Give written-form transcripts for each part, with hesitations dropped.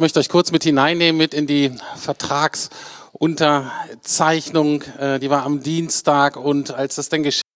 möchte euch kurz mit hineinnehmen, mit in die Vertragsunterzeichnung. Die war am Dienstag und als das dann geschehen,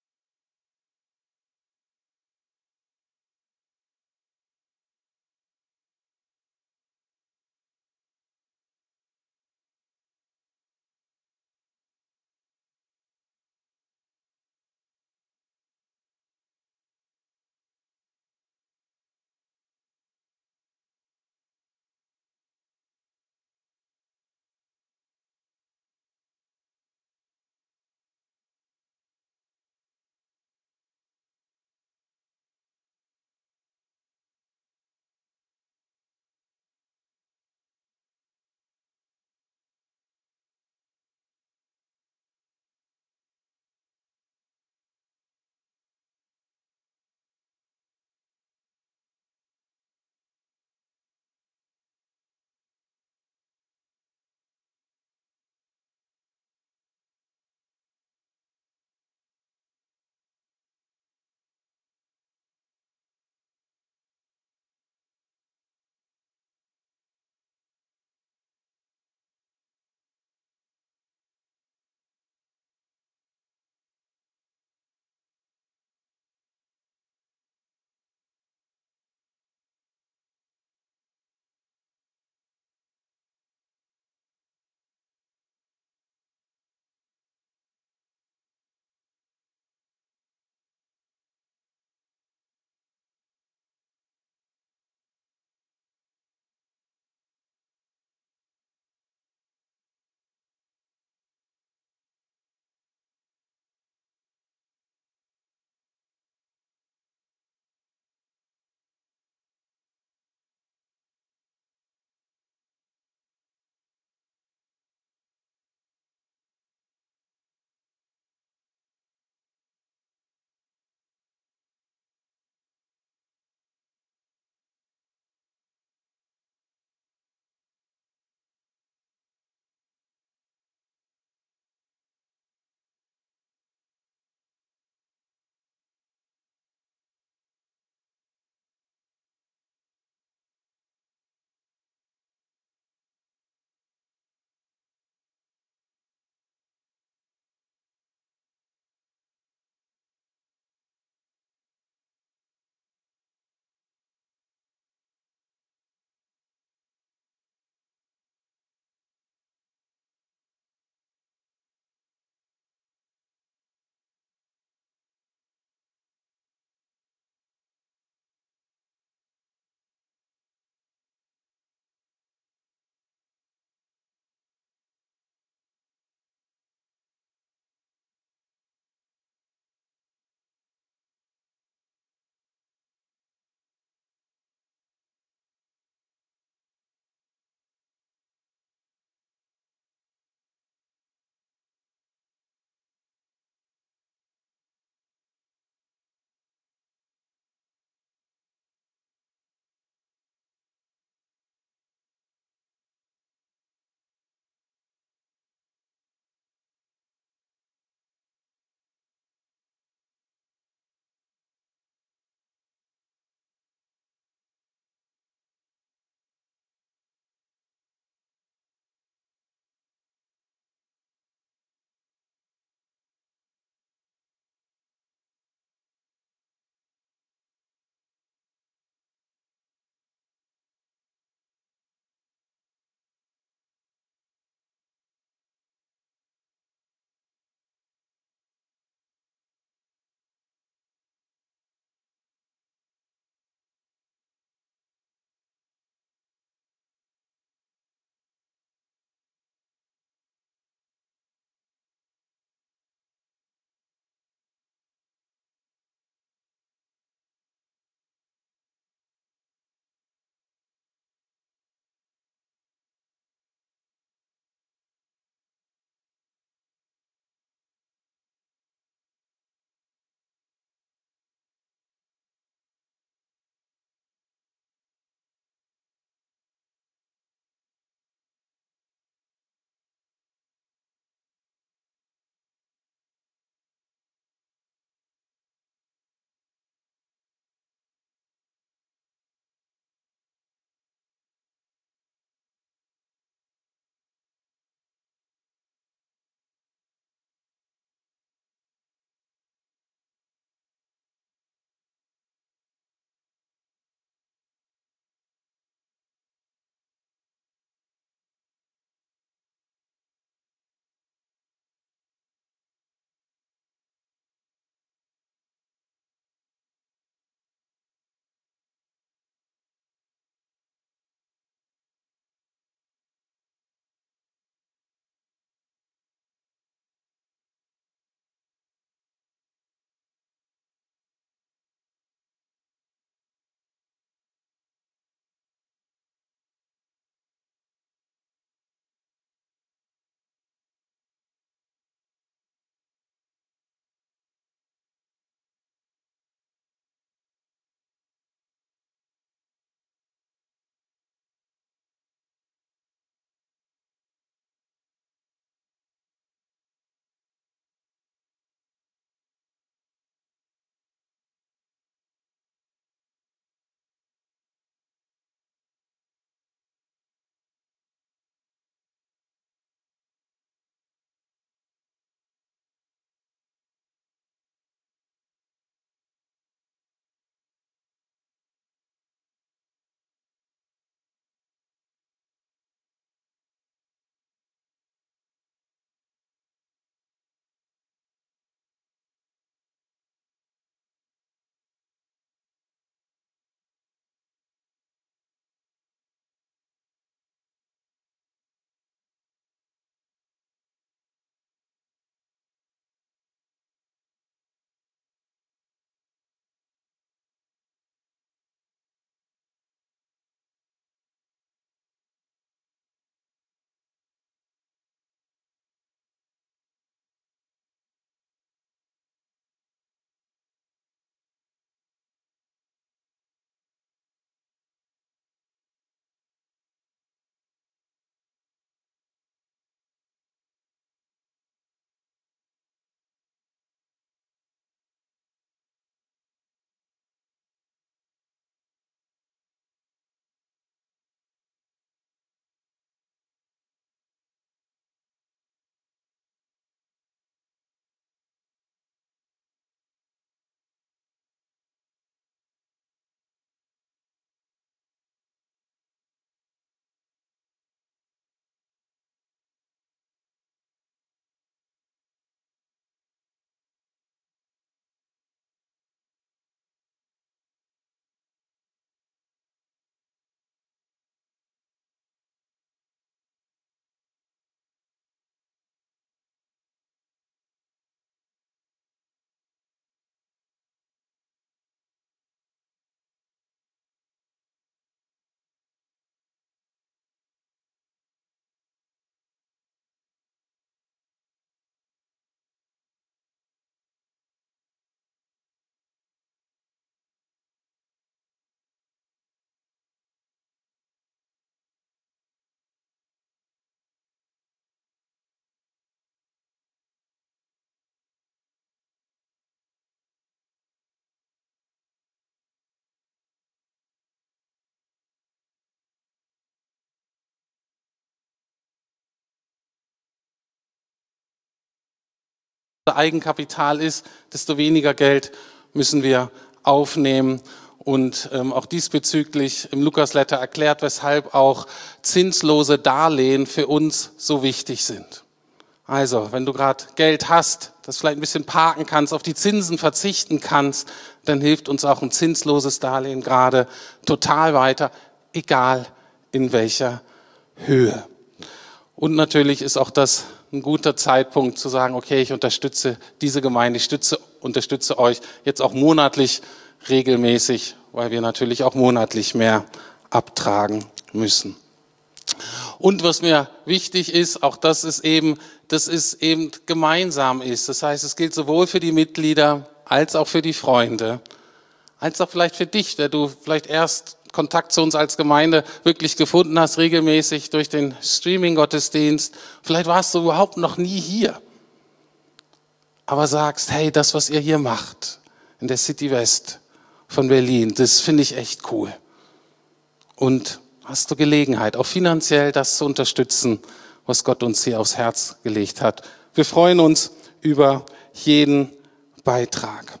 Eigenkapital ist, desto weniger Geld müssen wir aufnehmen. Und auch diesbezüglich im Lukas-Letter erklärt, weshalb auch zinslose Darlehen für uns so wichtig sind. Also, wenn du gerade Geld hast, das vielleicht ein bisschen parken kannst, auf die Zinsen verzichten kannst, dann hilft uns auch ein zinsloses Darlehen gerade total weiter, egal in welcher Höhe. Und natürlich ist auch das ein guter Zeitpunkt zu sagen, okay, ich unterstütze diese Gemeinde, ich unterstütze euch jetzt auch monatlich regelmäßig, weil wir natürlich auch monatlich mehr abtragen müssen. Und was mir wichtig ist, auch dass es eben gemeinsam ist. Das heißt, es gilt sowohl für die Mitglieder als auch für die Freunde, als auch vielleicht für dich, der du vielleicht erst Kontakt zu uns als Gemeinde wirklich gefunden hast, regelmäßig durch den Streaming-Gottesdienst. Vielleicht warst du überhaupt noch nie hier, aber sagst, hey, das, was ihr hier macht in der City West von Berlin, das finde ich echt cool. Und hast du Gelegenheit, auch finanziell das zu unterstützen, was Gott uns hier aufs Herz gelegt hat. Wir freuen uns über jeden Beitrag.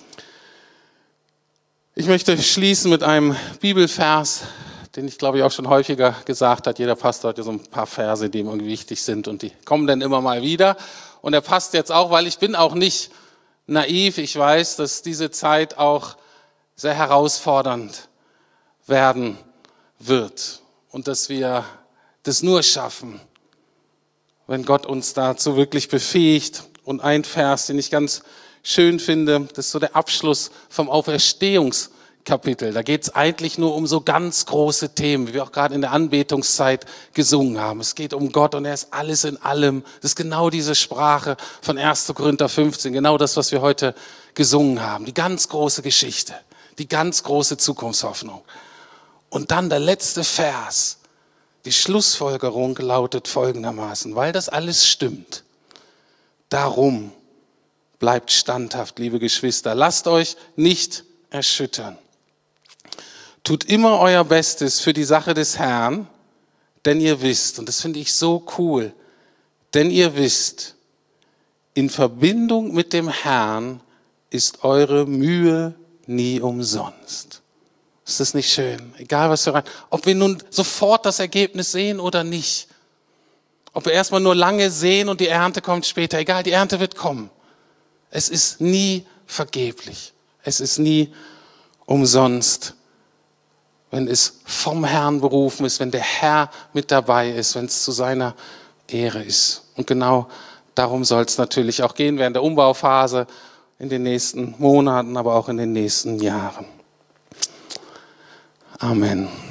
Ich möchte schließen mit einem Bibelvers, den ich glaube ich auch schon häufiger gesagt habe. Jeder Pastor hat ja so ein paar Verse, die ihm irgendwie wichtig sind und die kommen dann immer mal wieder. Und er passt jetzt auch, weil ich bin auch nicht naiv. Ich weiß, dass diese Zeit auch sehr herausfordernd werden wird und dass wir das nur schaffen, wenn Gott uns dazu wirklich befähigt. Und ein Vers, den ich ganz schön finde, das ist so der Abschluss vom Auferstehungskapitel. Da geht es eigentlich nur um so ganz große Themen, wie wir auch gerade in der Anbetungszeit gesungen haben. Es geht um Gott und er ist alles in allem. Das ist genau diese Sprache von 1. Korinther 15, genau das, was wir heute gesungen haben. Die ganz große Geschichte, die ganz große Zukunftshoffnung. Und dann der letzte Vers, die Schlussfolgerung lautet folgendermaßen, weil das alles stimmt. Darum bleibt standhaft, liebe Geschwister. Lasst euch nicht erschüttern. Tut immer euer Bestes für die Sache des Herrn, denn ihr wisst, und das finde ich so cool, denn ihr wisst, in Verbindung mit dem Herrn ist eure Mühe nie umsonst. Ist das nicht schön? Egal was wir rein, ob wir nun sofort das Ergebnis sehen oder nicht. Ob wir erstmal nur lange sehen und die Ernte kommt später. Egal, die Ernte wird kommen. Es ist nie vergeblich. Es ist nie umsonst. Wenn es vom Herrn berufen ist, wenn der Herr mit dabei ist, wenn es zu seiner Ehre ist. Und genau darum soll es natürlich auch gehen während der Umbauphase, in den nächsten Monaten, aber auch in den nächsten Jahren. Amen.